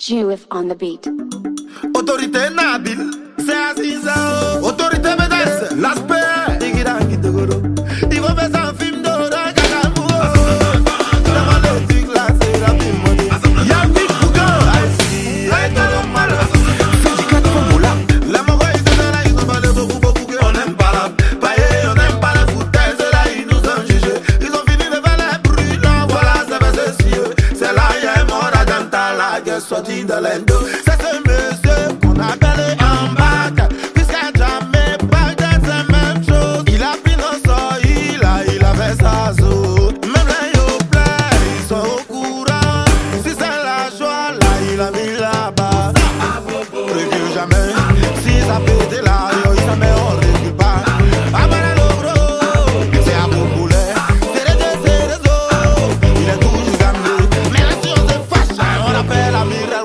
Juif on the beat. Autorité Nabil, c'est Aziza. Autorité Médès, l'aspect. Digirangi Dogoro. Il faut faire un film d'horreur. Sorti de l'endo, c'est ce monsieur qu'on appelle un bac. Puisqu'à jamais pas d'être la même chose. Il a pris nos sorts, il a fait sa zone. Même les yoplais, ils sont au courant. Si c'est la joie, là il a mis là-bas. Recule jamais, si ça pété là, il jamais on recule pas. Amarelo bro, c'est un beau poulet. C'est les autres, il est toujours gagné. Mais la si on se fâche, on appelle la miracle.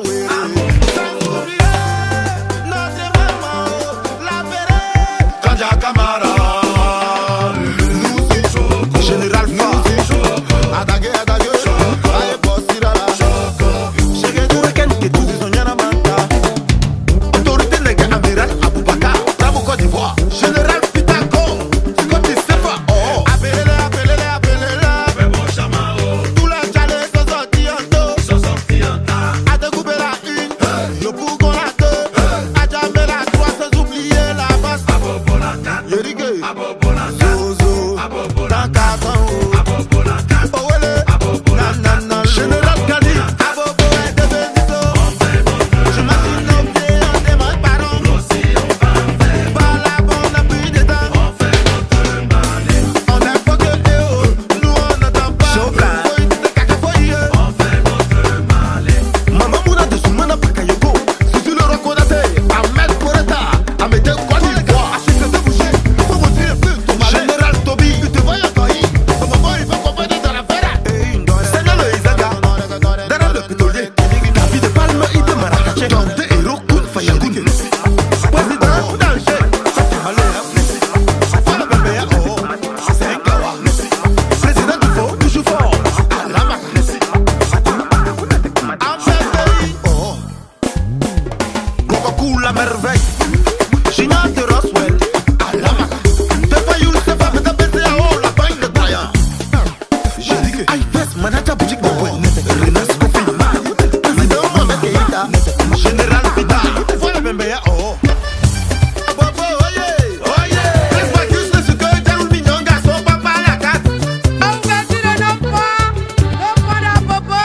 La merveille, Gina de Roswell, à la maca. Des fois, you se fait me taper à haut la bagne de Brian. J'ai dit que I fess manager boutique de Boy, Renas Kofi, président Mohamed Keïta, Général Vida, voilà même bien, oh. Bobo, oye, oye, laisse-moi juste le sucre, t'as le mignon garçon, papa la carte. On fait sur le nom pas la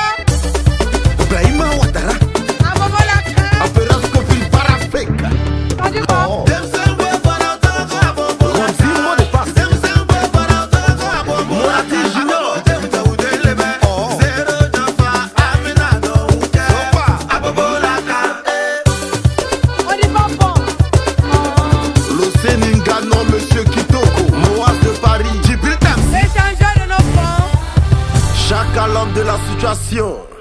Bobo. Brahima Ouattara, à Bobo la carte. Opération Kofi Parafrique. Oh. Monsieur Kitoko, Moaz de Paris, Djibril Tam. Échangeur de nos fonds. Chaque l'homme de la situation.